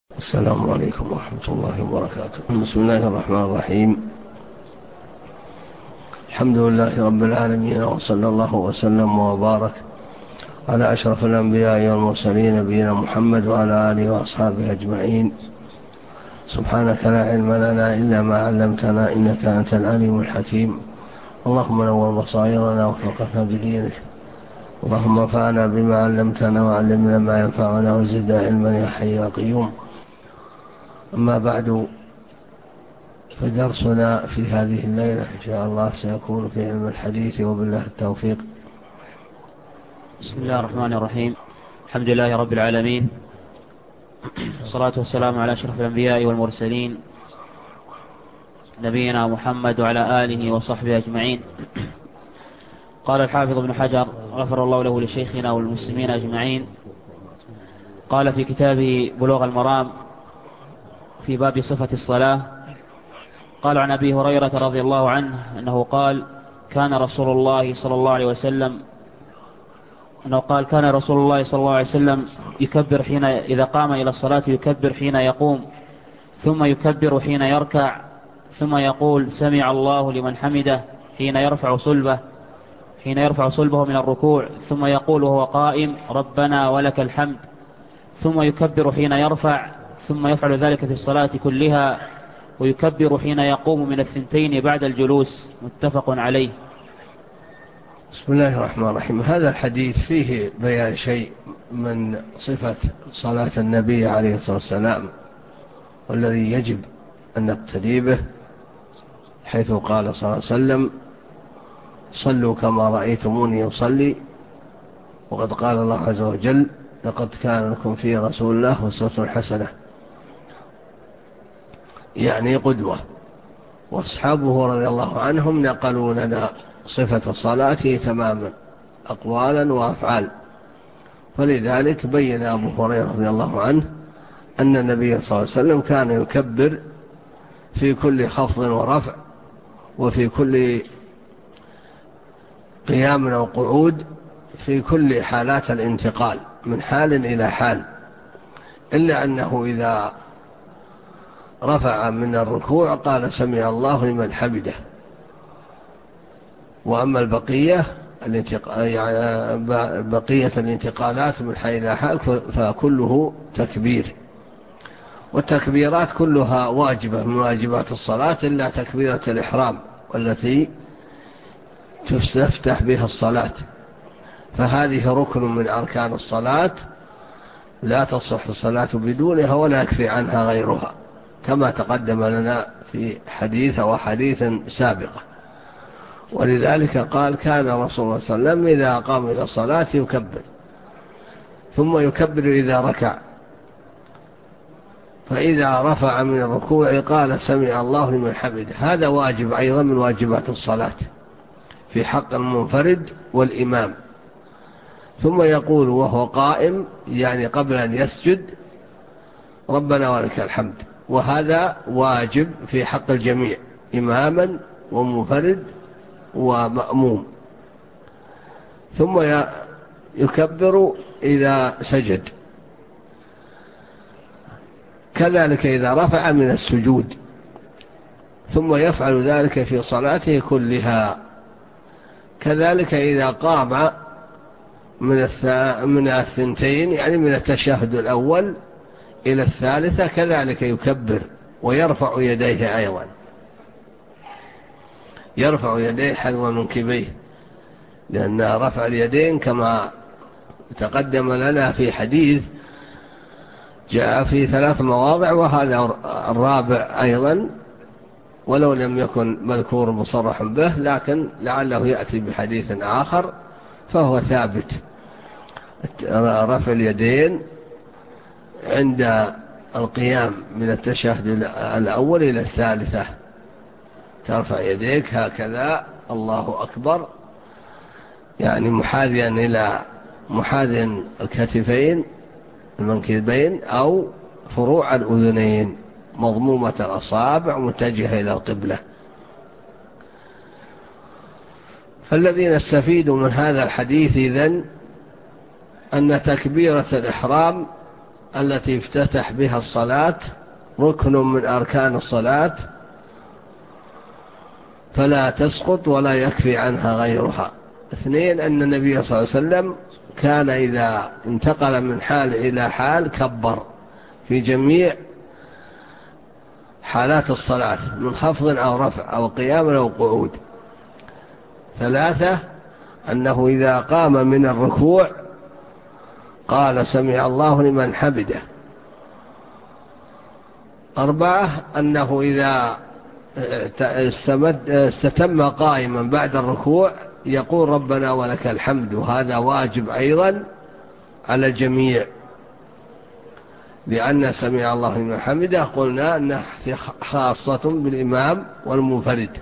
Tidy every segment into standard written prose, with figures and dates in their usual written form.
السلام عليكم ورحمة الله وبركاته. بسم الله الرحمن الرحيم. الحمد لله رب العالمين، وصلى الله وسلم وبارك على أشرف الأنبياء والمرسلين نبينا محمد وعلى آله وأصحابه أجمعين. سبحانك لا علم لنا إلا ما علمتنا، إنك أنت العليم الحكيم. اللهم نور بصائرنا وفقهنا بدينك. اللهم انفعنا بما علمتنا وعلمنا ما ينفعنا وزدنا علما يا حي يا قيوم. أما بعد، فدرسنا في هذه الليلة إن شاء الله سيكون في علم الحديث، وبالله التوفيق. بسم الله الرحمن الرحيم. الحمد لله رب العالمين، والصلاة والسلام على أشرف الأنبياء والمرسلين نبينا محمد وعلى آله وصحبه أجمعين. قال الحافظ ابن حجر غفر الله له لشيخنا والمسلمين أجمعين، قال في كتابه بلوغ المرام في باب صفة الصلاة، قال عن أبي هريرة رضي الله عنه أنه قال كان رسول الله صلى الله عليه وسلم يكبر حين إذا قام إلى الصلاة، يكبر حين يقوم، ثم يكبر حين يركع، ثم يقول سمع الله لمن حمده حين يرفع صلبه من الركوع، ثم يقول وهو قائم ربنا ولك الحمد، ثم يكبر حين يرفع، ثم يفعل ذلك في الصلاة كلها، ويكبر حين يقوم من الثنتين بعد الجلوس. متفق عليه. بسم الله الرحمن الرحيم. هذا الحديث فيه بيان شيء من صفة صلاة النبي عليه الصلاة والسلام، والذي يجب أن نقتدي به، حيث قال صلى الله عليه وسلم صلوا كما رأيتموني أصلي. وقد قال الله عز وجل لقد كان لكم في رسول الله أسوة حسنة، يعني قدوة. وأصحابه رضي الله عنهم نقلوا لنا صفة صلاته تماما أقوالا وأفعال. فلذلك بين أبو هريرة رضي الله عنه أن النبي صلى الله عليه وسلم كان يكبر في كل خفض ورفع، وفي كل قيام أو قعود، في كل حالات الانتقال من حال إلى حال، إلا أنه إذا رفع من الركوع قال سمع الله لمن حمده. وأما البقية يعني بقية الانتقالات من حال إلى حال فكله تكبير، والتكبيرات كلها واجبة من واجبات الصلاة، إلا تكبيرة الإحرام والتي تستفتح بها الصلاة، فهذه ركن من أركان الصلاة لا تصح الصلاة بدونها ولا يكفي عنها غيرها، كما تقدم لنا في حديث وحديث سابقة. ولذلك قال كان رسول الله صلى الله عليه وسلم إذا قام إلى الصلاة يكبر، ثم يكبر إذا ركع، فإذا رفع من الركوع قال سمع الله لمن حمده. هذا واجب أيضا من واجبات الصلاة في حق المنفرد والإمام. ثم يقول وهو قائم، يعني قبل أن يسجد، ربنا ولك الحمد. وهذا واجب في حق الجميع، إماما ومنفرد ومأموم. ثم يكبر إذا سجد، كذلك إذا رفع من السجود، ثم يفعل ذلك في صلاته كلها. كذلك إذا قام من الثنتين، يعني من التشهد الأول إلى الثالثة، كذلك يكبر ويرفع يديه أيضا، يرفع يديه حذو منكبيه، لأن رفع اليدين كما تقدم لنا في حديث جاء في 3 مواضع، وهذا الرابع أيضا، ولو لم يكن مذكور مصرح به، لكن لعله يأتي بحديث آخر فهو ثابت. رفع اليدين عند القيام من التشهد الأول إلى الثالثة، ترفع يديك هكذا الله أكبر، يعني محاذيا إلى محاذ الكتفين المنكبين أو فروع الأذنين، مضمومة الأصابع متجهة إلى القبلة. فالذي نستفيد من هذا الحديث إذن أن تكبيرة الإحرام التي افتتح بها الصلاة ركن من أركان الصلاة فلا تسقط ولا يكفي عنها غيرها. 2 أن النبي صلى الله عليه وسلم كان إذا انتقل من حال إلى حال كبر في جميع حالات الصلاة من خفض أو رفع أو قيام أو قعود. 3 أنه إذا قام من الركوع قال سمع الله لمن حمده. 4 أنه إذا استتم قائما بعد الركوع يقول ربنا ولك الحمد، وهذا واجب أيضا على الجميع، لأن سمع الله لمن حمده قلنا أنه خاصة بالإمام والمنفرد.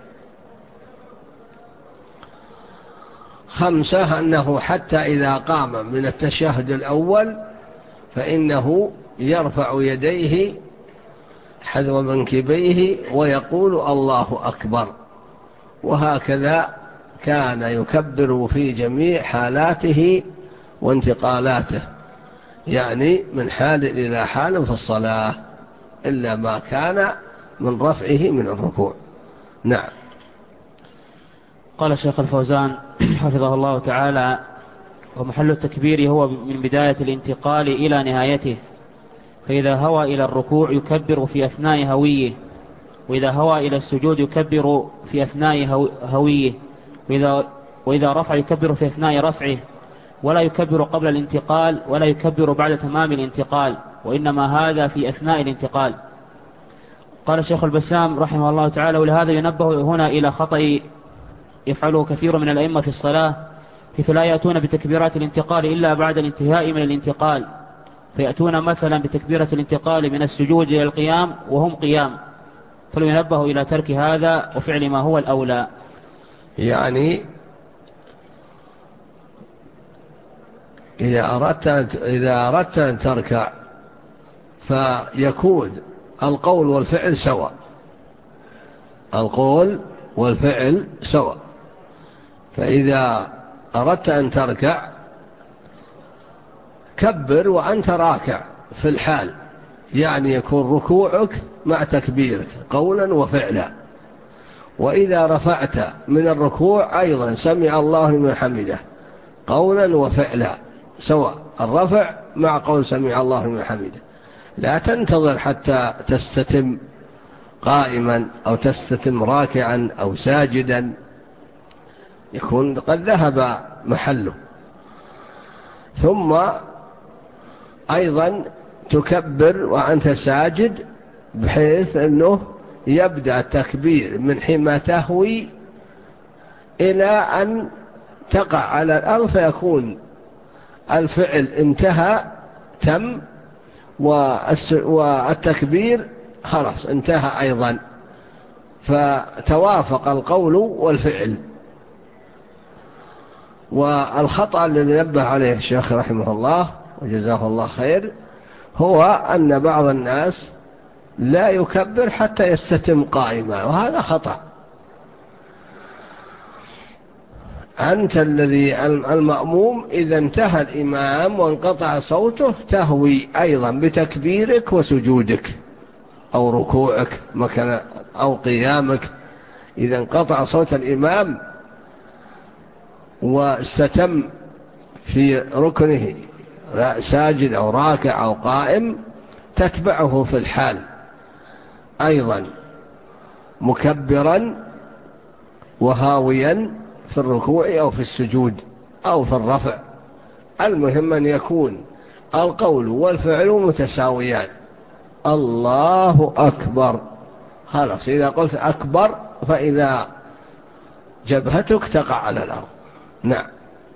5 أنه حتى إذا قام من التشهد الأول فإنه يرفع يديه حذو منكبيه ويقول الله أكبر، وهكذا كان يكبر في جميع حالاته وانتقالاته، يعني من حال إلى حال في الصلاة، إلا ما كان من رفعه من الركوع. نعم. قال الشيخ الفوزان حفظه الله تعالى: ومحل التكبير هو من بداية الانتقال إلى نهايته، فإذا هوى إلى الركوع يكبر في أثناء هويه، وإذا هوى إلى السجود يكبر في أثناء هويه، وإذا رفع يكبر في أثناء رفعه، ولا يكبر قبل الانتقال ولا يكبر بعد تمام الانتقال، وإنما هذا في أثناء الانتقال. قال الشيخ البسام رحمه الله تعالى: ولهذا ينبه هنا إلى خطأ يفعله كثير من الأئمة في الصلاة، حيث لا يأتون بتكبيرات الانتقال إلا بعد الانتهاء من الانتقال، فيأتون مثلا بتكبيرة الانتقال من السجود إلى القيام وهم قيام، فلو ينبه إلى ترك هذا وفعل ما هو الأولى. يعني إذا أردت أن تركع فيكون القول والفعل سواء، القول والفعل سواء. فإذا أردت أن تركع كبر وأنت راكع في الحال، يعني يكون ركوعك مع تكبيرك قولا وفعلا. وإذا رفعت من الركوع أيضا سمع الله لمن حمده قولا وفعلا سواء، الرفع مع قول سمع الله لمن حمده. لا تنتظر حتى تستتم قائما أو تستتم راكعا أو ساجدا، يكون قد ذهب محله. ثم أيضا تكبر وأنت ساجد، بحيث أنه يبدأ التكبير من حين تهوي إلى أن تقع على الأرض، فيكون الفعل انتهى تم، والتكبير خلاص انتهى أيضا، فتوافق القول والفعل. والخطأ الذي نبه عليه الشيخ رحمه الله وجزاه الله خير هو أن بعض الناس لا يكبر حتى يستتم قائما، وهذا خطأ. أنت الذي المأموم إذا انتهى الإمام وانقطع صوته تهوي أيضا بتكبيرك وسجودك أو ركوعك مكان أو قيامك. إذا انقطع صوت الإمام واستتم في ركنه ساجد أو راكع أو قائم تتبعه في الحال أيضا مكبرا وهاويا في الركوع أو في السجود أو في الرفع. المهم أن يكون القول والفعل متساويان. الله أكبر، خلاص إذا قلت أكبر فإذا جبهتك تقع على الأرض. نعم.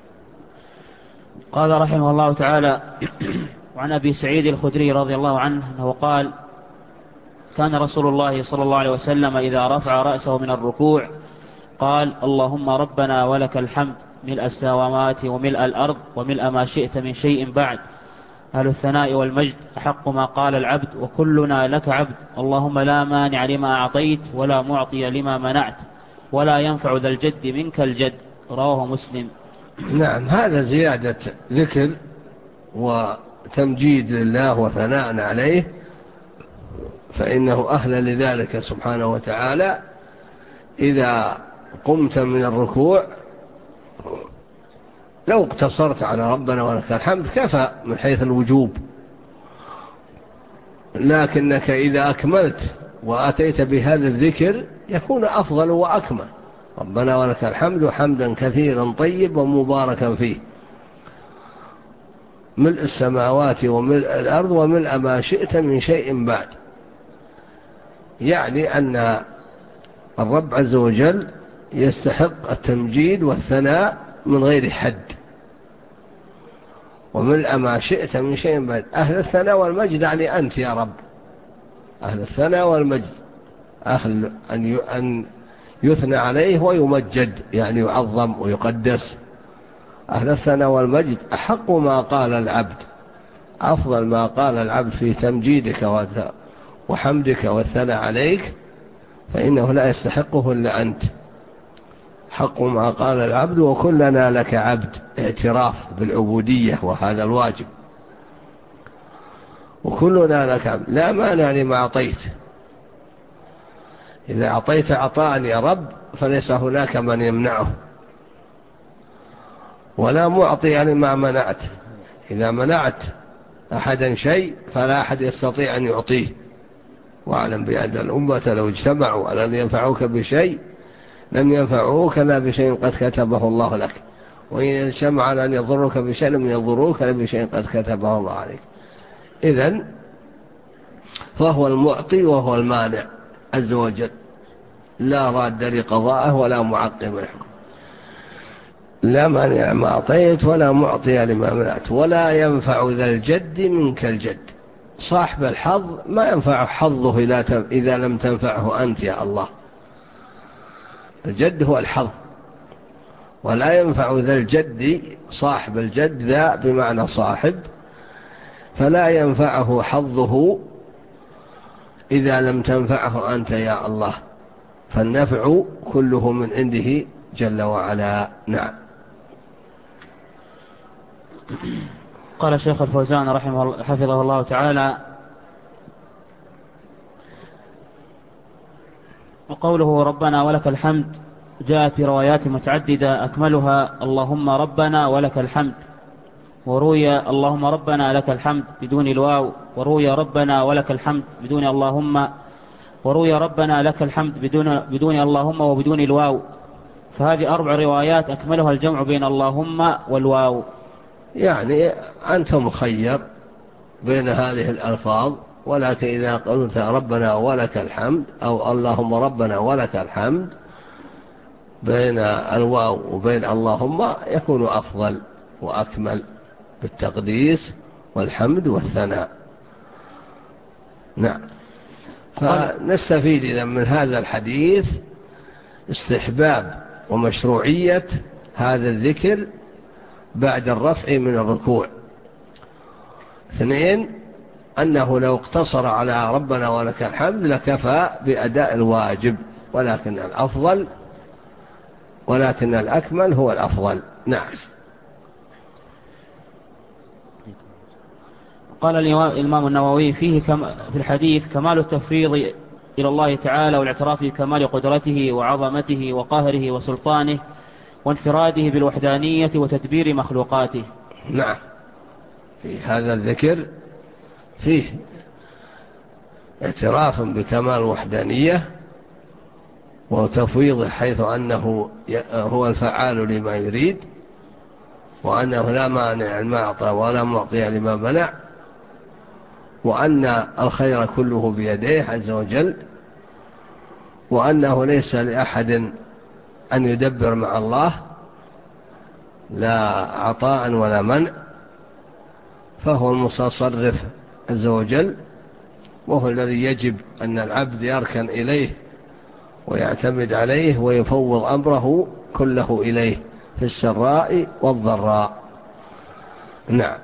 قال رحمه الله تعالى: وعن أبي سعيد الخدري رضي الله عنه أنه قال: كان رسول الله صلى الله عليه وسلم إذا رفع رأسه من الركوع قال: اللهم ربنا ولك الحمد ملء السماوات وملء الأرض وملء ما شئت من شيء بعد، أهل الثناء والمجد أحق ما قال العبد وكلنا لك عبد، اللهم لا مانع لما أعطيت ولا معطي لما منعت ولا ينفع ذا الجد منك الجد. رواه مسلم. نعم، هذا زيادة ذكر تمجيد لله وثناء عليه فإنه أهل لذلك سبحانه وتعالى. إذا قمت من الركوع لو اقتصرت على ربنا ولك الحمد كفى من حيث الوجوب، لكنك إذا أكملت وأتيت بهذا الذكر يكون أفضل وأكمل. ربنا ولك الحمد حمدا كثيرا طيبا مباركا فيه ملء السماوات وملء الأرض وملء ما شئت من شيء بعد. يعني أن الرب عز وجل يستحق التمجيد والثناء من غير حد، وملء ما شئت من شيء بعد. أهل الثناء والمجد يعني أنت يا رب، أهل الثناء والمجد، أهل أن يثنى عليه ويمجد يعني يعظم ويقدس. أهل الثناء والمجد أحق ما قال العبد، أفضل ما قال العبد في تمجيدك وحمدك والثناء عليك، فإنه لا يستحقه إلا أنت. حق ما قال العبد وكلنا لك عبد، اعتراف بالعبودية وهذا الواجب. وكلنا لك عبد لا مانع لما أعطيت. إذا أعطيت عطاء يا رب فليس هناك من يمنعه، ولا معطي لما منعت. إذا منعت أحدا شيء فلا أحد يستطيع أن يعطيه. واعلم بأن الأمة لو اجتمعوا على أن ينفعوك بشيء لم ينفعوك لا بشيء قد كتبه الله لك، وإن اجتمعوا على أن يضروك بشيء لم يضروك بشيء قد كتبه الله عليك. إذن فهو المعطي وهو المانع عز وجل، لا راد لقضائه ولا معقب الحكم. لا مانع ما أعطيت ولا معطي لما منعت، ولا ينفع ذا الجد منك الجد. صاحب الحظ ما ينفع حظه إذا لم تنفعه أنت يا الله. الجد هو الحظ، ولا ينفع ذا الجد صاحب الجد، ذا بمعنى صاحب، فلا ينفعه حظه إذا لم تنفعه أنت يا الله، فالنفع كله من عنده جل وعلا. نعم. قال الشيخ الفوزان حفظه الله تعالى: وقوله ربنا ولك الحمد جاءت في روايات متعددة أكملها اللهم ربنا ولك الحمد، وروي اللهم ربنا لك الحمد بدون الواو، وروي ربنا ولك الحمد بدون اللهم، وروي ربنا لك الحمد بدون اللهم وبدون الواو. فهذه 4 روايات أكملها الجمع بين اللهم والواو. يعني أنت مخير بين هذه الألفاظ، ولكن إذا قلت ربنا ولك الحمد أو اللهم ربنا ولك الحمد بين الواو وبين اللهم يكون أفضل وأكمل بالتقديس والحمد والثناء. نعم. فنستفيد إذا من هذا الحديث استحباب ومشروعية هذا الذكر بعد الرفع من الركوع. 2 أنه لو اقتصر على ربنا ولك الحمد لكفى بأداء الواجب، ولكن الأكمل هو الأفضل. نعم. قال الإمام النووي فيه في الحديث كمال التفويض إلى الله تعالى والاعتراف بكمال قدرته وعظمته وقهره وسلطانه وانفراده بالوحدانية وتدبير مخلوقاته. نعم. في هذا الذكر فيه اعتراف بكمال الوحدانية وتفويضه حيث أنه هو الفعال لما يريد، وأنه لا مانع لما أعطى ولا معطي لما منع، وأن الخير كله بيديه عز وجل، وأنه ليس لأحد أن يدبر مع الله لا عطاء ولا منع، فهو المتصرف عز وجل، وهو الذي يجب أن العبد يركن إليه ويعتمد عليه ويفوض أمره كله إليه في السراء والضراء. نعم.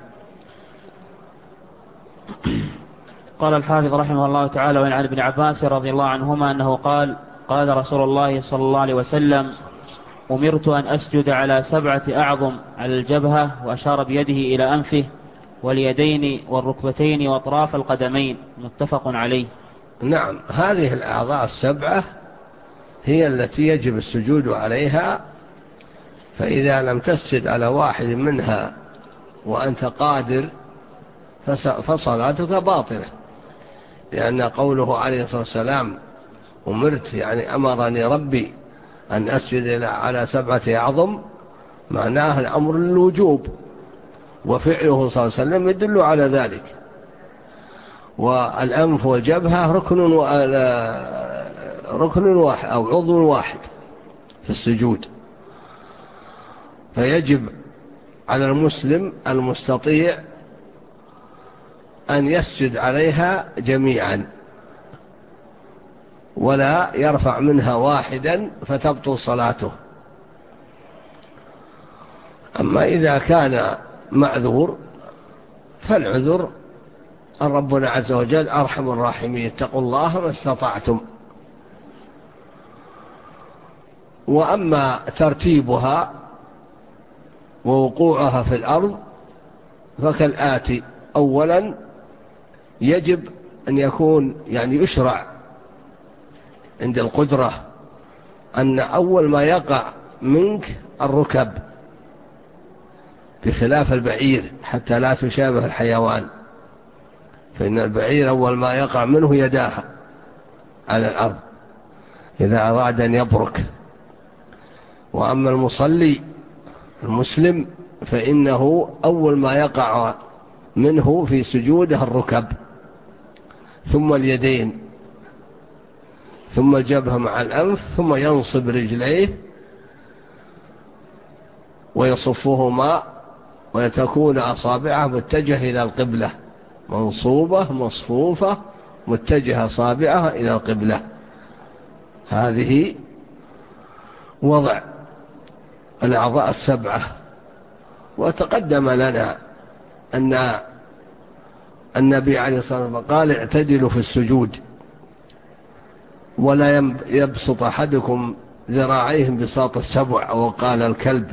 قال الحافظ رحمه الله تعالى: وعن ابن عباس رضي الله عنهما أنه قال: قال رسول الله صلى الله عليه وسلم: أمرت أن أسجد على 7 أعظم على الجبهة، وأشار بيده إلى أنفه، واليدين والركبتين وأطراف القدمين، متفق عليه. نعم، هذه الأعضاء السبعة هي التي يجب السجود عليها، فإذا لم تسجد على واحد منها وأنت قادر فصلاتك باطلة، لأن قوله عليه الصلاة والسلام أمرت، يعني أمرني ربي أن أسجد على 7 أعظم، معناه الأمر الوجوب، وفعله صلى الله عليه وسلم يدل على ذلك. والأنف والجبهة ركن واحد أو عضو واحد في السجود، فيجب على المسلم المستطيع أن يسجد عليها جميعا ولا يرفع منها واحدا فتبطل صلاته. أما إذا كان معذور فالعذر ربنا عز وجل أرحم الراحمين، اتقوا الله ما استطعتم. وأما ترتيبها ووقوعها في الأرض فكالآتي: أولا يجب أن يكون يعني يشرع عند القدرة أن أول ما يقع منك الركب، بخلاف البعير حتى لا تشابه الحيوان، فإن البعير أول ما يقع منه يداها على الأرض إذا أراد أن يبرك. وأما المصلي المسلم فإنه أول ما يقع منه في سجوده الركب، ثم اليدين، ثم الجبهة مع الأنف، ثم ينصب رجليه ويصفهما وتكون أصابعه متجهة إلى القبلة، منصوبة مصفوفة متجهة أصابعها إلى القبلة. هذه وضع الأعضاء السبعة. وتقدم لنا أن النبي عليه الصلاة والسلام قال: اعتدلوا في السجود ولا يبسط أحدكم ذراعيهم بساط السبع، أو قال الكلب،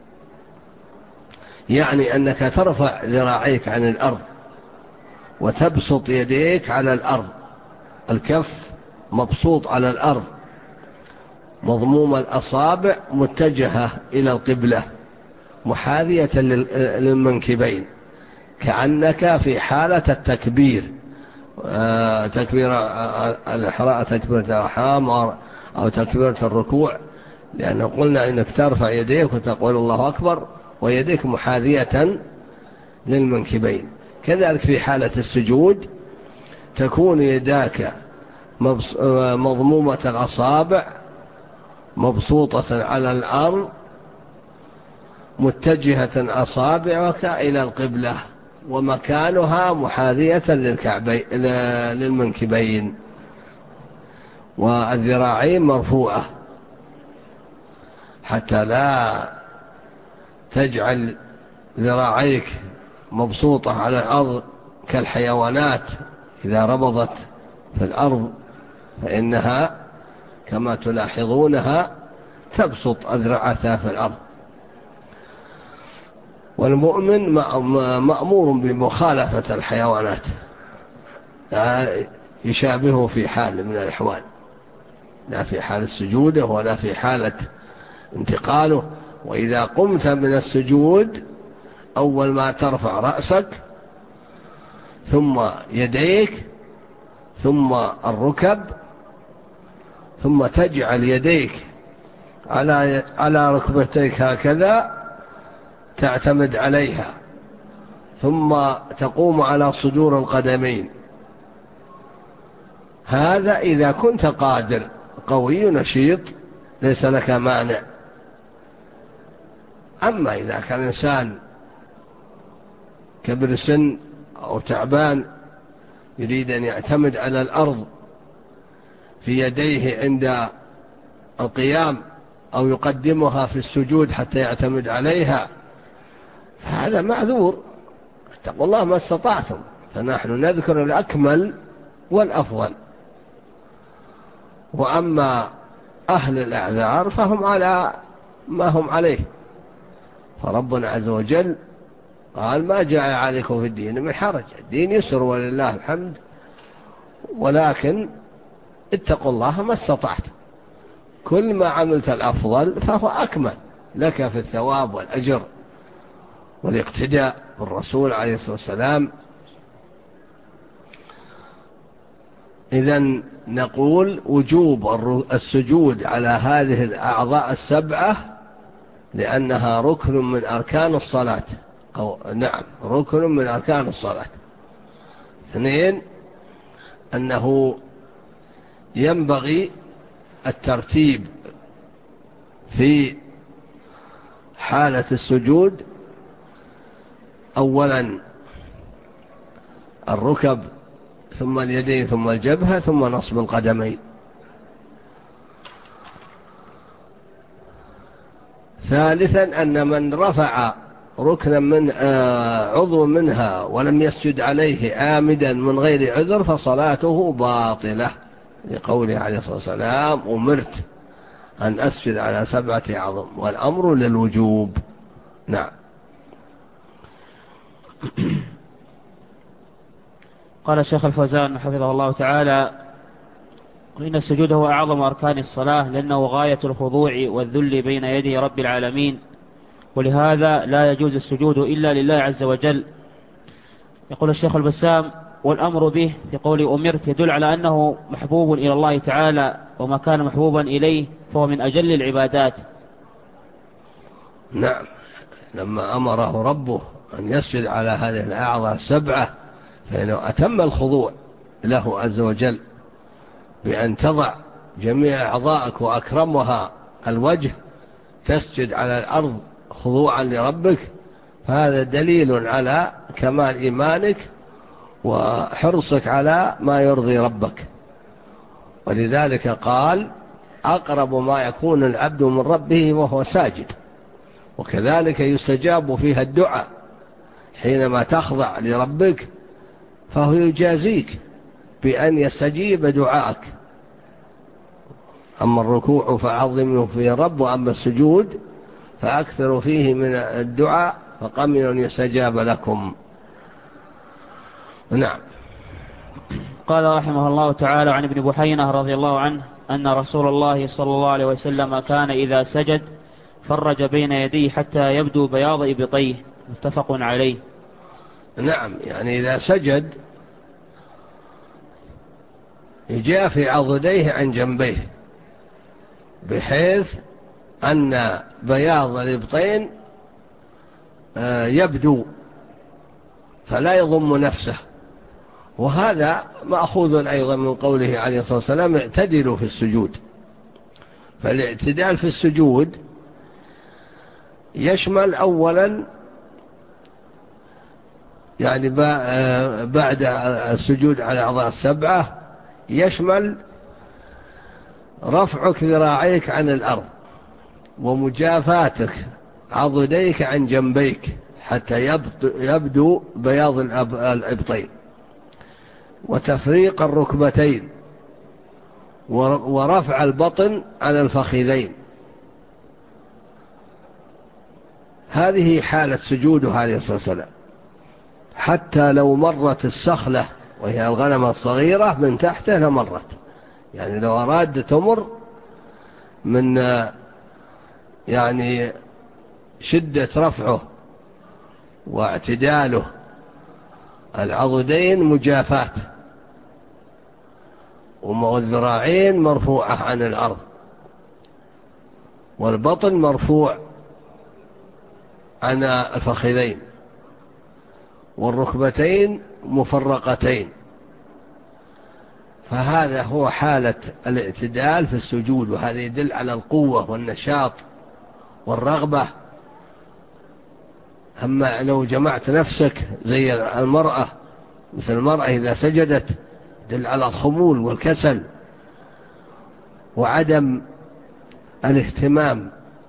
يعني أنك ترفع ذراعيك عن الأرض وتبسط يديك على الأرض، الكف مبسوط على الأرض، مضموم الأصابع متجهة إلى القبلة، محاذية للمنكبين، كأنك في حالة التكبير، تكبير الإحرام، تكبيرة الإحرام أو تكبيرة الركوع، لأنه قلنا إنك ترفع يديك وتقول الله أكبر ويديك محاذية للمنكبين. كذلك في حالة السجود تكون يداك مضمومة الأصابع مبسوطة على الأرض، متجهة أصابعك إلى القبلة، ومكانها محاذية للمنكبين، والذراعين مرفوعة حتى لا تجعل ذراعيك مبسوطة على الأرض كالحيوانات إذا ربضت في الأرض، فإنها كما تلاحظونها تبسط أذرعتها في الأرض. والمؤمن مأمور بمخالفة الحيوانات، لا يشابهه في حال من الأحوال، لا في حال سجوده ولا في حالة انتقاله. وإذا قمت من السجود أول ما ترفع رأسك، ثم يديك، ثم الركب، ثم تجعل يديك على ركبتيك هكذا تعتمد عليها، ثم تقوم على صدور القدمين. هذا إذا كنت قادر قوي نشيط ليس لك مانع. أما إذا كان إنسان كبر سن أو تعبان يريد أن يعتمد على الأرض في يديه عند القيام، أو يقدمها في السجود حتى يعتمد عليها، فهذا معذور، اتقوا الله ما استطعتم. فنحن نذكر الأكمل والأفضل. وأما أهل الأعذار فهم على ما هم عليه، فربنا عز وجل قال ما جاء عليكم في الدين من حرج، الدين يسر ولله الحمد، ولكن اتقوا الله ما استطعت، كل ما عملت الأفضل فهو أكمل لك في الثواب والأجر والاقتداء بالرسول عليه الصلاة والسلام. إذن نقول وجوب السجود على هذه الأعضاء السبعة لأنها ركن من أركان الصلاة، أو نعم ركن من أركان الصلاة. 2 أنه ينبغي الترتيب في حالة السجود، أولا الركب ثم اليدين ثم الجبهة ثم نصب القدمين. 3 أن من رفع ركنا من عضو منها ولم يسجد عليه عامدا من غير عذر فصلاته باطلة، لقوله عليه الصلاة والسلام أمرت أن أسجد على 7 أعظم، والأمر للوجوب. نعم. قال الشيخ الفوزان حفظه الله تعالى: إن السجود هو أعظم أركان الصلاة، لأنه غاية الخضوع والذل بين يدي رب العالمين، ولهذا لا يجوز السجود إلا لله عز وجل. يقول الشيخ البسام: والأمر به في قول أمرت يدل على أنه محبوب إلى الله تعالى، وما كان محبوبا إليه فهو من أجل العبادات. نعم، لما أمره ربه أن يسجد على هذه الأعضاء 7 فإنه أتم الخضوع له عز وجل بأن تضع جميع أعضائك وأكرمها الوجه تسجد على الأرض خضوعا لربك، فهذا دليل على كمال إيمانك وحرصك على ما يرضي ربك. ولذلك قال أقرب ما يكون العبد من ربه وهو ساجد، وكذلك يستجاب فيها الدعاء حينما تخضع لربك، فهو يجازيك بأن يستجيب دعاءك. أما الركوع فعظموا فيه الرب، وأما السجود فأكثروا فيه من الدعاء فقمن يستجاب لكم. نعم. قال رحمه الله تعالى عن ابن بحينة رضي الله عنه أن رسول الله صلى الله عليه وسلم كان إذا سجد فرج بين يديه حتى يبدو بياض إبطيه، متفق عليه. نعم، يعني إذا سجد يجافي عضديه عن جنبيه بحيث أن بياض الإبطين يبدو فلا يضم نفسه، وهذا مأخوذ أيضا من قوله عليه الصلاة والسلام اعتدلوا في السجود. فالاعتدال في السجود يشمل أولا يعني بعد السجود على أعضاء 7 يشمل رفعك ذراعيك عن الأرض ومجافاتك عضديك عن جنبيك حتى يبدو بياض الإبطين، وتفريق الركبتين، ورفع البطن عن الفخذين. هذه حالة سجوده عليه الصلاة والسلام، حتى لو مرت السخلة وهي الغنم الصغيرة من تحته لمرت، يعني لو أراد تمر من يعني شدة رفعه واعتداله العضدين مجافات والذراعين مرفوعة عن الأرض والبطن مرفوع عن الفخذين والركبتين مفرقتين، فهذا هو حالة الاعتدال في السجود، وهذا يدل على القوة والنشاط والرغبة. أما لو جمعت نفسك زي المرأة، مثل المرأة إذا سجدت يدل على الخمول والكسل وعدم الاهتمام،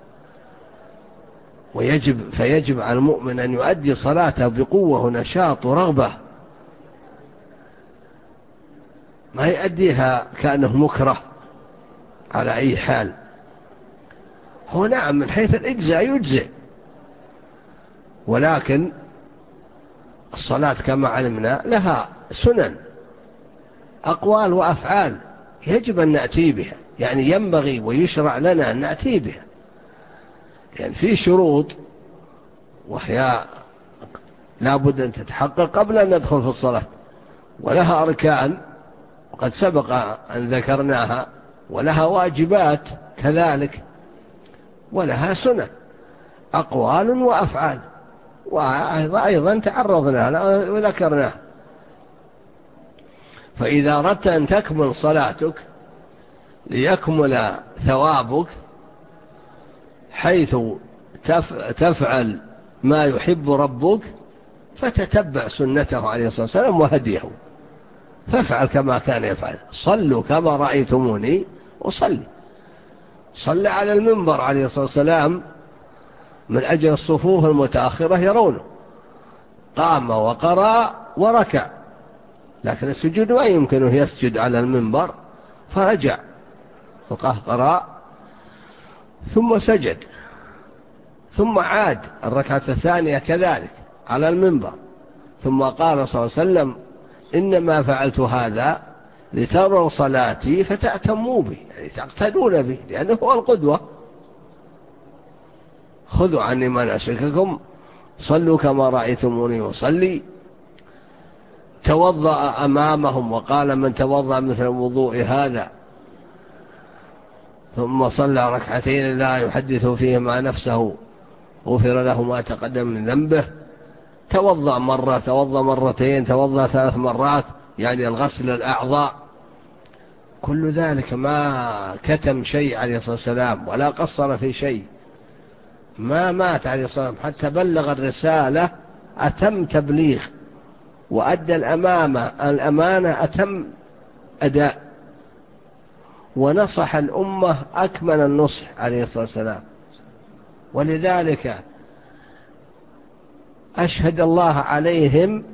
فيجب على المؤمن أن يؤدي صلاته بقوة ونشاط ورغبة، ما يؤديها كأنه مكره على أي حال. هو نعم من حيث الإجزاء يجزئ، ولكن الصلاة كما علمنا لها سنن، أقوال وأفعال يجب أن نأتي بها، يعني ينبغي ويشرع لنا أن نأتي بها. يعني في شروط وهي لا بد أن تتحقق قبل أن ندخل في الصلاة، ولها أركان وقد سبق أن ذكرناها، ولها واجبات كذلك، ولها سنن أقوال وأفعال، وأيضا تعرضنا لها وذكرناها. فإذا أردت أن تكمل صلاتك ليكمل ثوابك حيث تفعل ما يحب ربك، فتتبع سنته عليه الصلاة والسلام وهديه، فافعل كما كان يفعل. صلوا كما رأيتموني أصلي. صلى على المنبر عليه الصلاة والسلام من أجل الصفوف المتأخرة يرونه، قام وقرأ وركع، لكن السجود ما يمكنه يسجد على المنبر، فرجع القهقراء ثم سجد، ثم عاد الركعة الثانية كذلك على المنبر، ثم قال صلى الله عليه وسلم: إنما فعلت هذا لتروا صلاتي فتأتموا بي، يعني تقتدون به، لأنه هو القدوة. خذوا عني مناسككم صلوا كما رأيتموني وصلي. توضأ أمامهم وقال: من توضأ مثل وضوء هذا ثم صلى ركعتين لا يحدث فيهما نفسه غفر له ما تقدم من ذنبه. توضأ مرة، توضأ مرتين، توضأ 3 مرات، يعني الغسل الأعضاء. كل ذلك ما كتم شيء عليه الصلاة والسلام ولا قصر في شيء، ما مات عليه الصلاة والسلام حتى بلغ الرسالة أتم تبليغ، وأدى الأمانة أتم أداء، ونصح الأمة أكمل النصح عليه الصلاة والسلام. ولذلك أشهد الله عليهم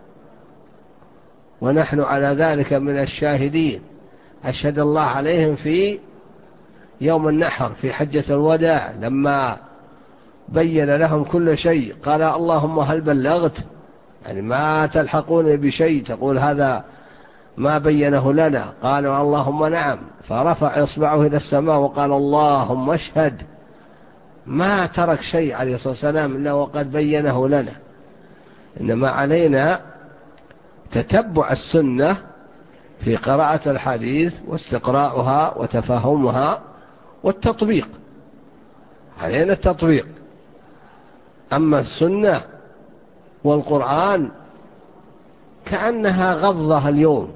ونحن على ذلك من الشاهدين. أشهد الله عليهم في يوم النحر في حجة الوداع لما بين لهم كل شيء، قال: اللهم هل بلغت؟ يعني ما تلحقون بشيء تقول هذا ما بينه لنا. قالوا: اللهم نعم. فرفع إصبعه إلى السماء وقال: اللهم اشهد. ما ترك شيء عليه الصلاة والسلام إلا وقد بينه لنا. إنما علينا تتبع السنة في قراءة الحديث واستقراءها وتفهمها والتطبيق، علينا التطبيق. أما السنة والقرآن كأنها غضة اليوم،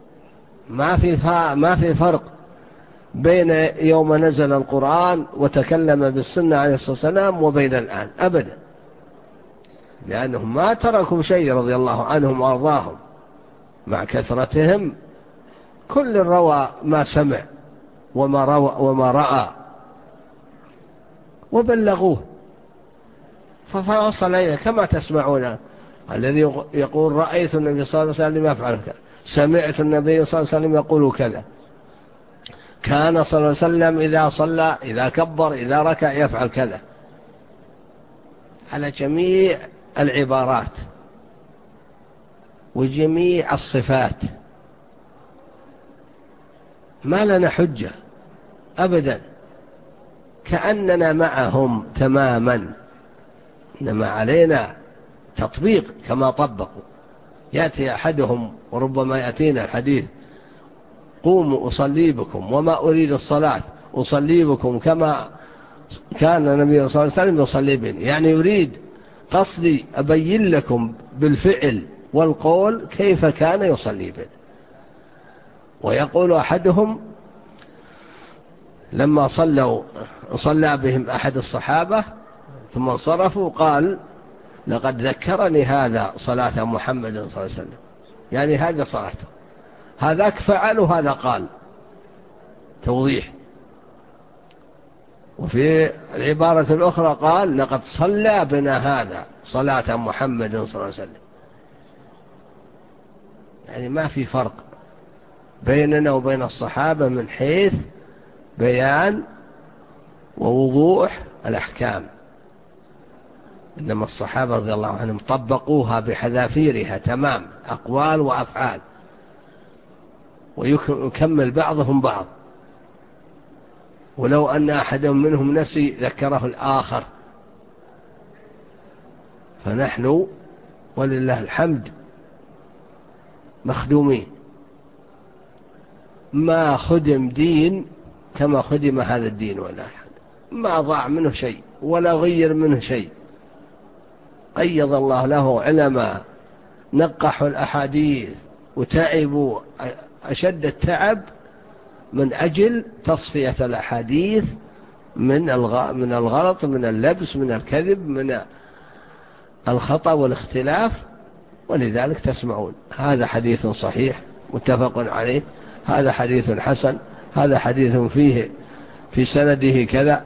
ما في فرق بين يوم نزل القرآن وتكلم بالسنة عليه الصلاة والسلام وبين الآن أبدا، لأنهم ما تركوا شيء رضي الله عنهم وأرضاهم، مع كثرتهم كل روى ما سمع وما رأى وبلغوه، ففصل إليه كما تسمعون. الذي يقول: رأيت النبي صلى الله عليه وسلم يفعل كذا، سمعت النبي صلى الله عليه وسلم يقول كذا، كان صلى الله عليه وسلم إذا صلى إذا كبر إذا ركع يفعل كذا، على جميع العبارات وجميع الصفات. ما لنا حجة أبدا، كأننا معهم تماما، إنما علينا تطبيق كما طبقوا. يأتي أحدهم وربما يأتينا الحديث: قوموا أصلي بكم وما أريد الصلاة أصلي بكم كما كان النبي صلى الله عليه وسلم يصلي بنا، يعني يريد قصدي أبين لكم بالفعل والقول كيف كان يصلي بنا. ويقول أحدهم لما صلى بهم أحد الصحابة ثم انصرفوا قال: لقد ذكرني هذا صلاة محمد صلى الله عليه وسلم، يعني هذا صلاته، هذاك فعل وهذا قال، توضيح. وفي العبارة الأخرى قال: لقد صلى بنا هذا صلاة محمد صلى الله عليه وسلم. يعني ما في فرق بيننا وبين الصحابة من حيث بيان ووضوح الأحكام. إنما الصحابة رضي الله عنهم طبقوها بحذافيرها تمام، أقوال وأفعال، ويكمل بعضهم بعض، ولو أن أحد منهم نسي ذكره الآخر. فنحن ولله الحمد مخدومين، ما خدم دين كما خدم هذا الدين، ولا الحمد ما ضاع منه شيء ولا غير منه شيء. قيض الله له علماء نقحوا الأحاديث وتعبوا أشد التعب من أجل تصفية الأحاديث من الغلط، من اللبس، من الكذب، من الخطأ والاختلاف. ولذلك تسمعون هذا حديث صحيح متفق عليه، هذا حديث حسن، هذا حديث فيه في سنده كذا،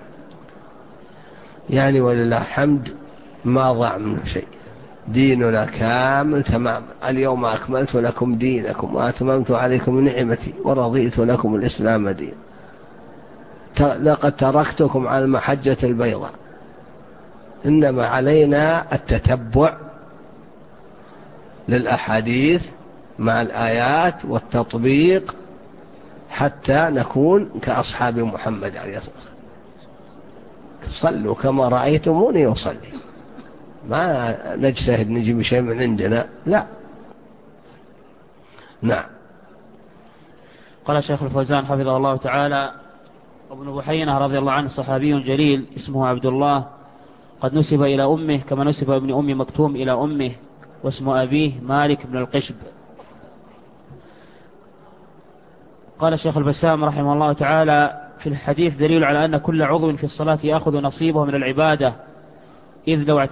يعني ولله الحمد ما ضاع منه شيء. ديننا كامل تمام. اليوم أكملت لكم دينكم وأتممت عليكم نعمتي ورضيت لكم الإسلام دين. لقد تركتكم على المحجة البيضاء. إنما علينا التتبع للأحاديث مع الآيات والتطبيق حتى نكون كأصحاب محمد عليه الصلاة والسلام. صلوا كما رأيتموني أصلي، ما نجتهد نجيب شيء من عندنا، لا. نعم. قال الشيخ الفوزان حفظه الله تعالى: ابن بحينة رضي الله عنه صحابي جليل اسمه عبد الله، قد نسب إلى أمه كما نسب ابن أم مكتوم إلى أمه، واسم أبيه مالك بن القشب. قال الشيخ البسام رحمه الله تعالى: في الحديث دليل على أن كل عضو في الصلاة يأخذ نصيبه من العبادة، إذ لو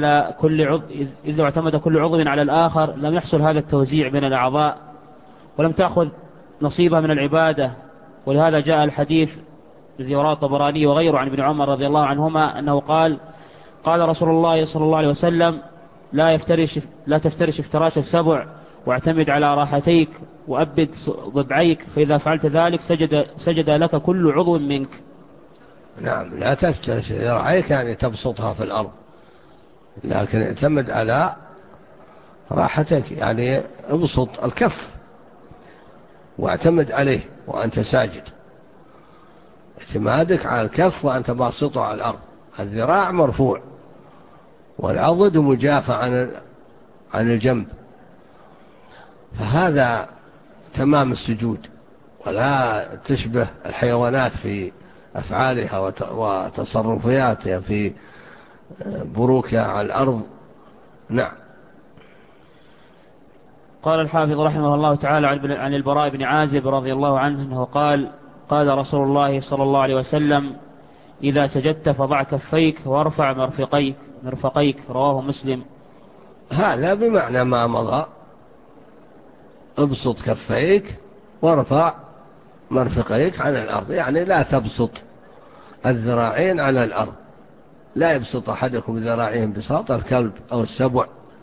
اعتمد كل عضو على الآخر لم يحصل هذا التوزيع بين الأعضاء، ولم تأخذ نصيبها من العبادة. ولهذا جاء الحديث الذي رواه الطبراني وغيره عن ابن عمر رضي الله عنهما أنه قال رسول الله صلى الله عليه وسلم: لا تفترش افتراش السبع، واعتمد على راحتيك وأبد ضبعيك، فإذا فعلت ذلك سجد لك كل عضو منك. نعم، لا تفترش ذراعيك يعني تبسطها في الأرض، لكن اعتمد على راحتك، يعني ابسط الكف واعتمد عليه وأنت ساجد. اعتمادك على الكف وأنت باسطه على الأرض، الذراع مرفوع والعضد مجافى عن الجنب، فهذا تمام السجود. ولا تشبه الحيوانات في أفعالها وتصرفاتها في بروكها على الأرض. نعم. قال الحافظ رحمه الله تعالى عن البراء بن عازب رضي الله عنه أنه قال رسول الله صلى الله عليه وسلم: إذا سجدت فضع كفيك وارفع مرفقيك، رواه مسلم. هذا بمعنى ما مضى، ابسط كفيك وارفع مرفقيك على الأرض، يعني لا تبسط الذراعين على الأرض، لا يبسط أحدكم ذراعين بساط الكلب أو السبع،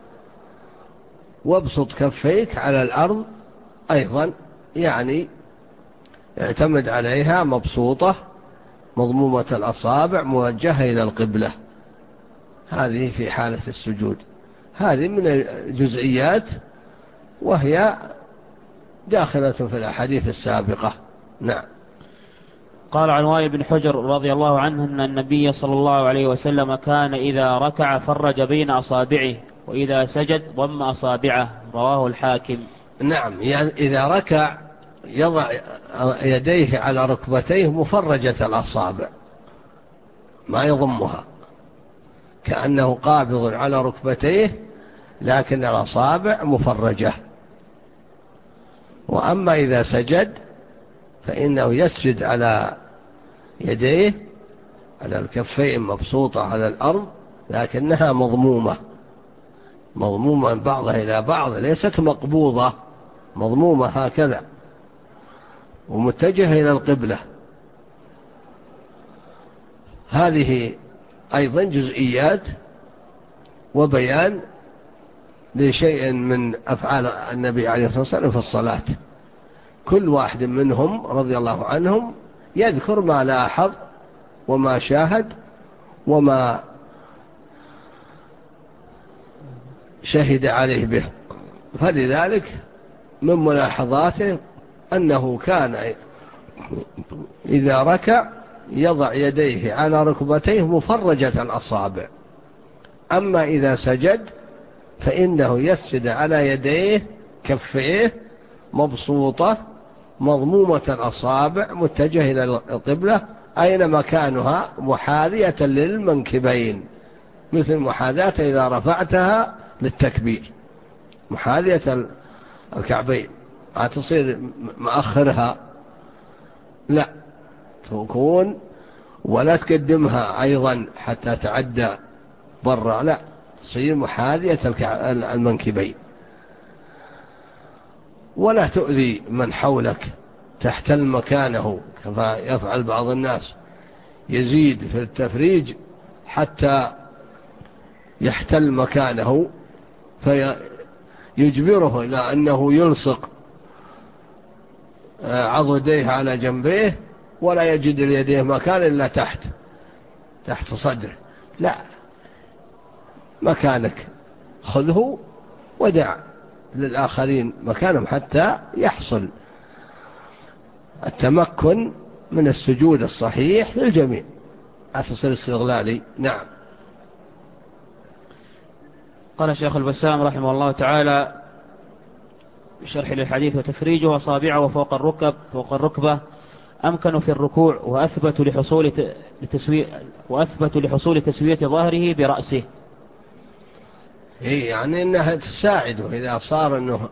وابسط كفيك على الأرض أيضا، يعني اعتمد عليها مبسوطة مضمومة الأصابع موجهة إلى القبلة. هذه في حالة السجود، هذه من الجزئيات وهي داخلة في الأحاديث السابقة. نعم. قال عن وائل بن حجر رضي الله عنه أن النبي صلى الله عليه وسلم كان إذا ركع فرج بين أصابعه، وإذا سجد ضم أصابعه، رواه الحاكم. نعم، يعني إذا ركع يضع يديه على ركبتيه مفرجة الأصابع، ما يضمها، كأنه قابض على ركبتيه لكن الأصابع مفرجة. وأما إذا سجد فإنه يسجد على يديه على الكفين مبسوطة على الأرض، لكنها مضمومة من بعضها إلى بعض، ليست مقبوضة، مضمومة هكذا ومتجهة إلى القبلة. هذه أيضا جزئيات وبيان لشيء من أفعال النبي عليه الصلاة والسلام في الصلاة. كل واحد منهم رضي الله عنهم يذكر ما لاحظ وما شاهد وما شهد عليه به. فلذلك من ملاحظاته أنه كان إذا ركع يضع يديه على ركبتيه مفرجة الأصابع، أما إذا سجد فإنه يسجد على يديه كفيه مبسوطة مضمومة الأصابع متجهة إلى القبلة، أين مكانها محاذية للمنكبين، مثل محاذاة إذا رفعتها للتكبير، محاذية الكعبين، ما تصير مأخرها، لا تكون، ولا تقدمها أيضا حتى تعدى برا، لا تصير محاذية المنكبين. ولا تؤذي من حولك، تحتل مكانه كما يفعل بعض الناس، يزيد في التفريج حتى يحتل مكانه فيجبره إلى أنه يلصق عضديه على جنبيه ولا يجد اليديه مكان إلا تحت صدره. لا، مكانك خذه ودع للآخرين مكانهم حتى يحصل التمكن من السجود الصحيح للجميع، لا تصير استغلالي. نعم. قال الشيخ البسام رحمه الله تعالى بشرح للحديث: وتفريجه أصابعه فوق الركبة أمكن في الركوع، وأثبت لحصول تسوية ظهره برأسه. يعني إنها تساعده إذا صار أنه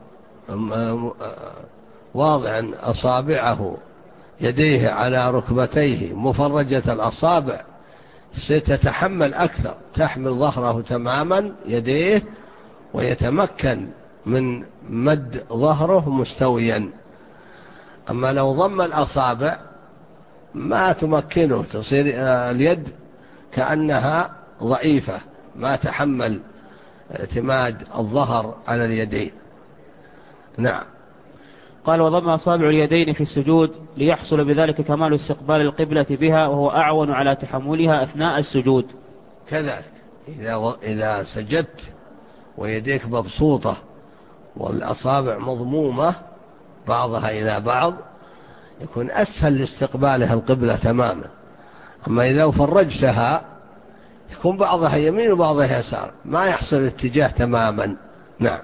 واضعا أصابعه يديه على ركبتيه مفرجة الأصابع ستتحمل أكثر، تحمل ظهره تماما يديه، ويتمكن من مد ظهره مستويا. أما لو ضم الأصابع ما تمكنه، تصير اليد كأنها ضعيفة، ما تحمل اعتماد الظهر على اليدين. نعم. قال: وضم أصابع اليدين في السجود ليحصل بذلك كمال استقبال القبلة بها، وهو أعون على تحملها أثناء السجود. كذلك إذا سجدت ويديك مبسوطة والأصابع مضمومة بعضها إلى بعض يكون أسهل لاستقبالها القبلة تماما. أما إذا فرجتها يكون بعضها يمين وبعضها يسار، ما يحصل الاتجاه تماما. نعم.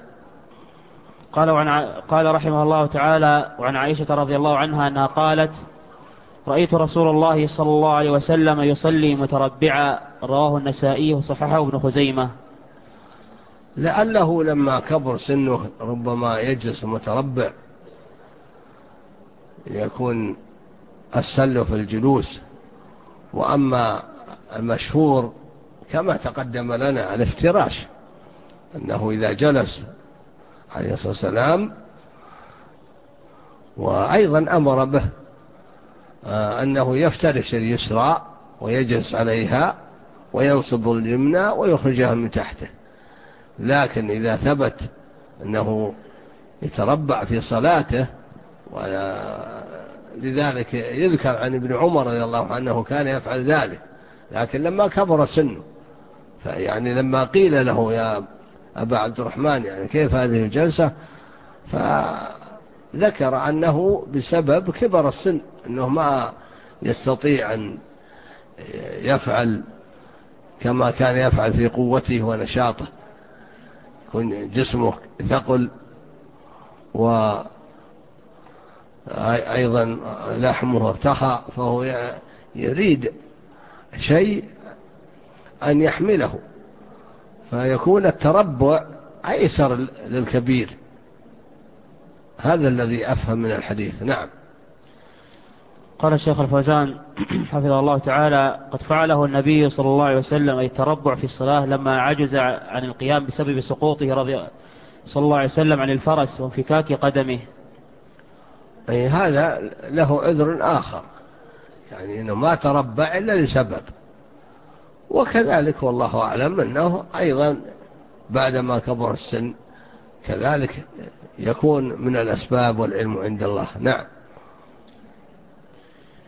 قال رحمه الله تعالى: وعن عائشة رضي الله عنها أنها قالت: رأيت رسول الله صلى الله عليه وسلم يصلي متربعا. رواه النسائي وصححه ابن خزيمة. لعله لما كبر سنه ربما يجلس متربع، يكون أسهل في الجلوس. وأما المشهور كما تقدم لنا الافتراش، أنه إذا جلس عليه الصلاة والسلام، وأيضا أمر به أنه يفترش اليسرى ويجلس عليها وينصب اليمنى ويخرجها من تحته. لكن إذا ثبت أنه يتربع في صلاته، ولذلك يذكر عن ابن عمر رضي الله عنه أنه كان يفعل ذلك، لكن لما كبر سنه، فيعني لما قيل له يا أبا عبد الرحمن يعني كيف هذه الجلسة، فذكر أنه بسبب كبر السن، أنه ما يستطيع أن يفعل كما كان يفعل في قوته ونشاطه، يكون جسمه ثقل وأيضا لحمه ارتخى، فهو يريد شيء أن يحمله، فيكون التربع أيسر للكبير. هذا الذي أفهم من الحديث. نعم. قال الشيخ الفوزان حفظه الله تعالى: قد فعله النبي صلى الله عليه وسلم، أي التربع في الصلاة، لما عجز عن القيام بسبب سقوطه صلى الله عليه وسلم عن الفرس وانفكاك قدمه. أي هذا له عذر آخر، يعني أنه ما تربع إلا لسبب، وكذلك والله أعلم أنه أيضا بعدما كبر السن كذلك يكون من الأسباب، والعلم عند الله. نعم.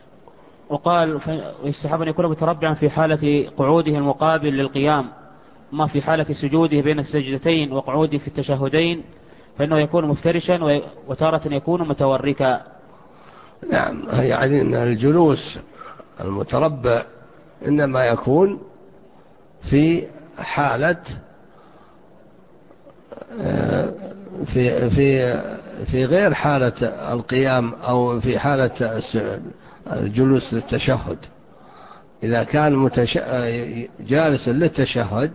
وقال: ويستحب أن يكون متربعا في حالة قعوده المقابل للقيام، أما في حالة سجوده بين السجدتين وقعوده في التشهدين فإنه يكون مفترشا وتارة يكون متوركا. نعم، يعني أن الجلوس المتربع إنما يكون في حالة في غير حالة القيام أو في حالة الجلوس للتشهد. إذا كان جالسا للتشهد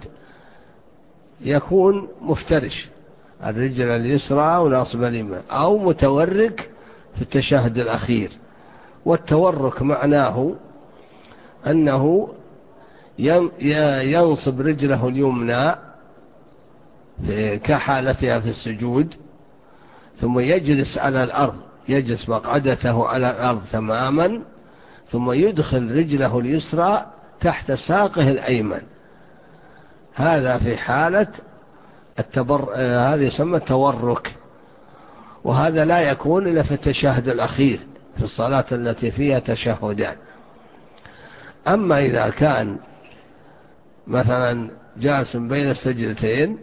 يكون مفترش الرجل اليسرى وناصب اليمنى أو متورك في التشهد الأخير. والتورك معناه أنه ينصب رجله اليمنى كحالتها في السجود، ثم يجلس على الأرض، يجلس مقعدته على الأرض تماما، ثم يدخل رجله اليسرى تحت ساقه الأيمن. هذا في حالة هذا يسمى التورك، وهذا لا يكون إلا في التشهد الأخير في الصلاة التي فيها تشهدان. أما إذا كان مثلا جالس بين السجدتين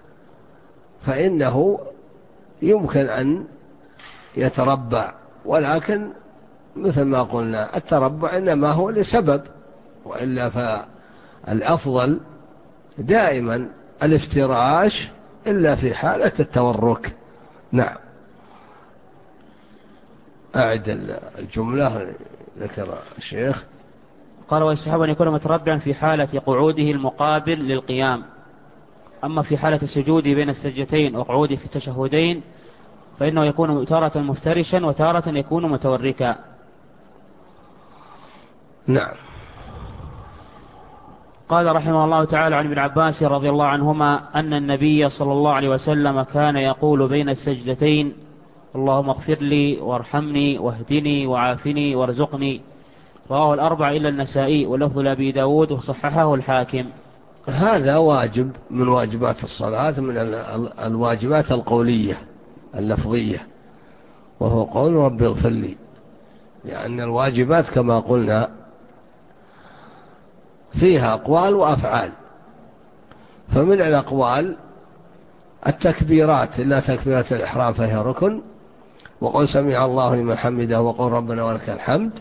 فإنه يمكن أن يتربع، ولكن مثل ما قلنا التربع إنما هو لسبب، وإلا فالأفضل دائما الافتراش إلا في حالة التورك. نعم. أعد الجملة ذكر الشيخ. قال ويستحب أن يكون متربعا في حالة قعوده المقابل للقيام. أما في حالة السجود بين السجدتين وقعوده في التشهدين فإنه يكون تارة مفترشا وتارة يكون متوركا. نعم. قال رحمه الله تعالى عن ابن عباس رضي الله عنهما أن النبي صلى الله عليه وسلم كان يقول بين السجدتين اللهم اغفر لي وارحمني واهدني وعافني وارزقني. رواه الأربع إلا النسائي ولفظ لأبي داود وصححه الحاكم. هذا واجب من واجبات الصلاة، من الواجبات القولية اللفظية، وهو قول رب اغفر لي، لأن الواجبات كما قلنا فيها أقوال وأفعال. فمن الأقوال التكبيرات، إلا تكبيرة الإحرام فهي ركن، وقل سمع الله لمن حمده وقل ربنا ولك الحمد،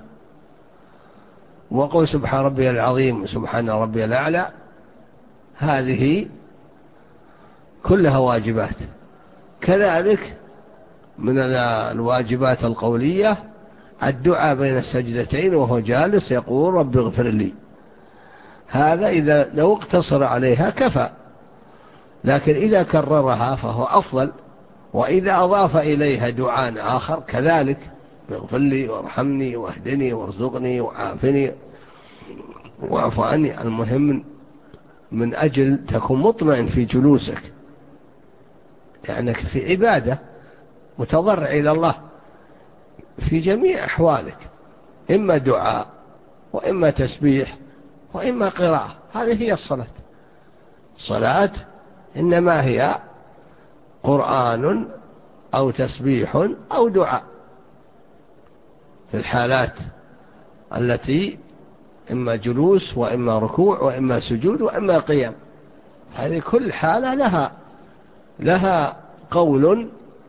وقل سبحان ربي العظيم سبحان ربي الأعلى. هذه كلها واجبات. كذلك من الواجبات القولية الدعاء بين السجدتين وهو جالس يقول رب اغفر لي. هذا إذا لو اقتصر عليها كفى، لكن إذا كررها فهو أفضل. وإذا أضاف إليها دعاء آخر كذلك اغفر لي وارحمني واهدني وارزقني وعافني واعف عني. المهم من أجل تكون مطمئن في جلوسك، لأنك في عبادة متضرع إلى الله في جميع أحوالك، إما دعاء وإما تسبيح وإما قراءة. هذه هي الصلاة. الصلاة إنما هي قرآن أو تسبيح أو دعاء في الحالات التي إما جلوس وإما ركوع وإما سجود وإما قيام. هذه كل حالة لها قول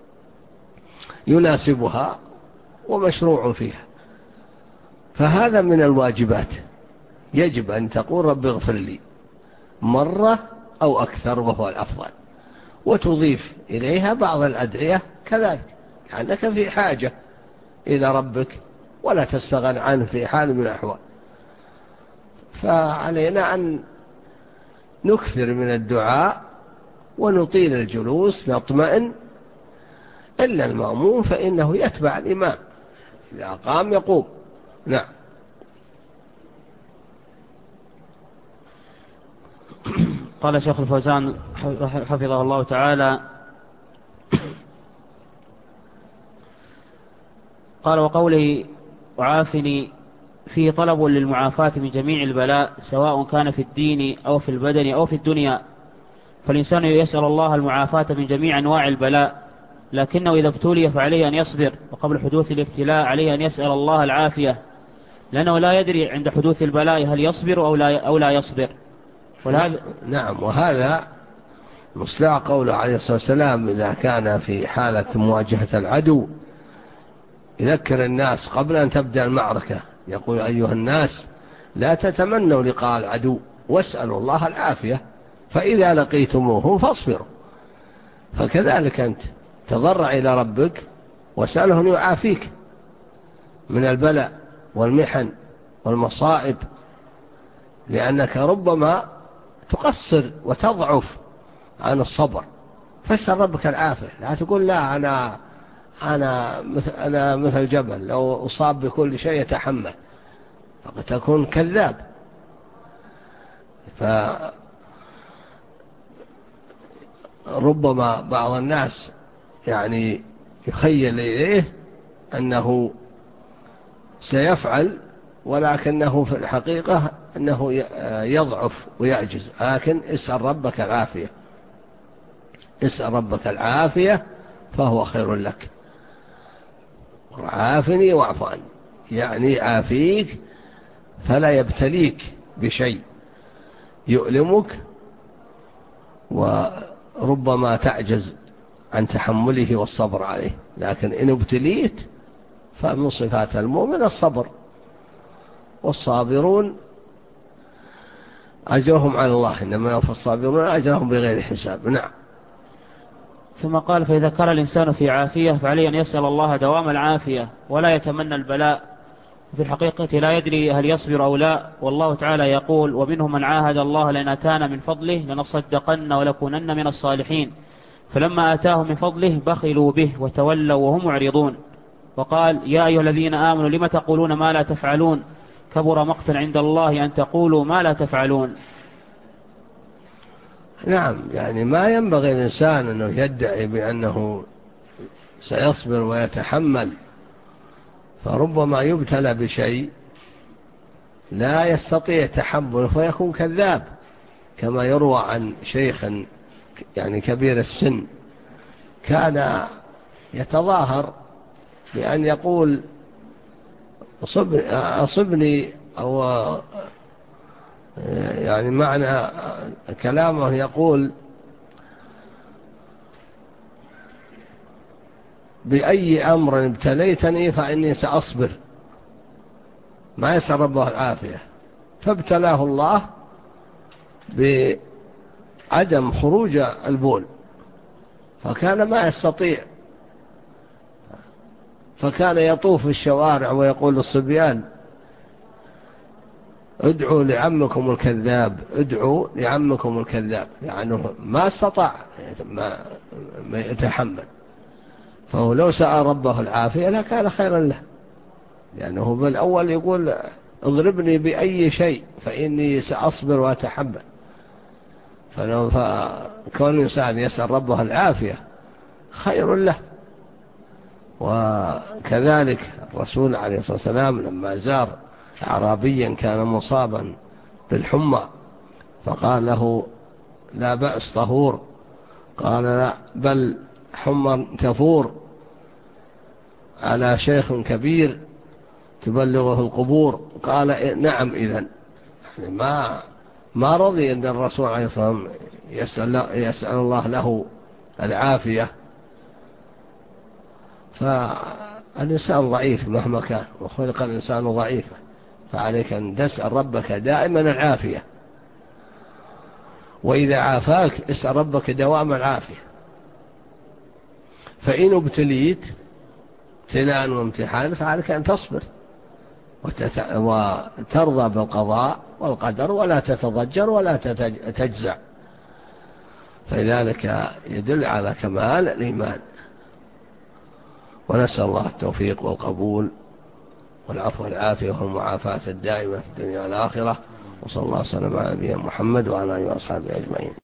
يناسبها ومشروع فيها. فهذا من الواجبات، يجب أن تقول رب اغفر لي مرة أو أكثر وهو الأفضل، وتضيف إليها بعض الأدعية كذلك، لأنك في حاجة إلى ربك ولا تستغن عنه في حال من الأحوال. فعلينا أن نكثر من الدعاء ونطيل الجلوس نطمئن. إلا المأموم فإنه يتبع الإمام، إذا قام يقوم. نعم. قال شيخ الفوزان حفظه الله تعالى قال وقوله وعافني فيه طلب للمعافاة من جميع البلاء سواء كان في الدين أو في البدن أو في الدنيا. فالإنسان يسأل الله المعافاة من جميع أنواع البلاء، لكنه إذا ابتلي فعليه أن يصبر، وقبل حدوث الابتلاء عليه أن يسأل الله العافية، لأنه لا يدري عند حدوث البلاء هل يصبر أو لا يصبر. نعم. وهذا مصلح قوله عليه الصلاة والسلام إذا كان في حالة مواجهة العدو يذكر الناس قبل أن تبدأ المعركة، يقول أيها الناس لا تتمنوا لقاء العدو واسألوا الله العافية فإذا لقيتموهم فاصبروا. فكذلك أنت تضرع إلى ربك واسأله أن يعافيك من البلاء والمحن والمصائب، لأنك ربما تقصر وتضعف عن الصبر، فاسأل ربك العافية. لا تقول لا أنا مثل جبل لو أصاب بكل شيء يتحمل، فقد تكون كذاب. فربما بعض الناس يعني يخيل إليه أنه سيفعل، ولكنه في الحقيقة أنه يضعف ويعجز. لكن اسأل ربك العافية، اسأل ربك العافية فهو خير لك. عافني واعف عني، يعني عافيك فلا يبتليك بشيء يؤلمك وربما تعجز عن تحمله والصبر عليه. لكن إن ابتليت فمن صفات المؤمن الصبر، والصابرون أجرهم على الله، إنما يوفى الصابرون أجرهم بغير حساب. نعم. ثم قال فإذا كان الإنسان في عافية فعليه أن يسأل الله دوام العافية ولا يتمنى البلاء. في الحقيقة لا يدري هل يصبر أو لا، والله تعالى يقول ومنهم من عاهد الله لئن آتانا من فضله لنصدقن ولكونن من الصالحين، فلما آتاهم من فضله بخلوا به وتولوا وهم معرضون. وقال يا أيها الذين آمنوا لم تقولون ما لا تفعلون كبر مقتا عند الله أن تقولوا ما لا تفعلون. نعم، يعني ما ينبغي الإنسان أنه يدعي بأنه سيصبر ويتحمل، فربما يبتلى بشيء لا يستطيع تحمله فيكون كذاب، كما يروى عن شيخ يعني كبير السن كان يتظاهر بأن يقول أصبني، أو يعني معنى كلامه يقول بأي أمر ابتليتني فإني سأصبر، ما يسأل ربه العافية. فابتلاه الله بعدم خروج البول، فكان ما يستطيع، فكان يطوف في الشوارع ويقول للصبيان ادعوا لعمكم الكذاب، ادعوا لعمكم الكذاب، لأنه ما استطاع ما يتحمل. فهو لو سأل ربه العافية لكان خيرا له، لأنه بالأول يقول اضربني بأي شيء فإني سأصبر وأتحمل. فكون الإنسان يسأل ربه العافية خير له. وكذلك الرسول عليه الصلاة والسلام لما زار أعرابيا كان مصابا بالحمى فقال له لا بأس طهور، قال لا بل حمى تفور على شيخ كبير تبلغه القبور. قال نعم. إذن يعني ما رضي أن الرسول عليه الصلاة والسلام يسأل الله له العافية. فالإنسان ضعيف مهما كان، وخلق الإنسان ضعيفا، فعليك أن تسأل ربك دائما العافية، وإذا عافاك اسأل ربك دوام العافية. فإن ابتليت ابتلاء وامتحان فعليك أن تصبر وترضى بالقضاء والقدر ولا تتضجر ولا تجزع، فذلك يدل على كمال الإيمان. ونسأل الله التوفيق والقبول والعفو والعافية والمعافاة الدائمة في الدنيا والآخرة. وصلى الله وسلم على نبينا محمد وعلى آله وأصحابه أجمعين.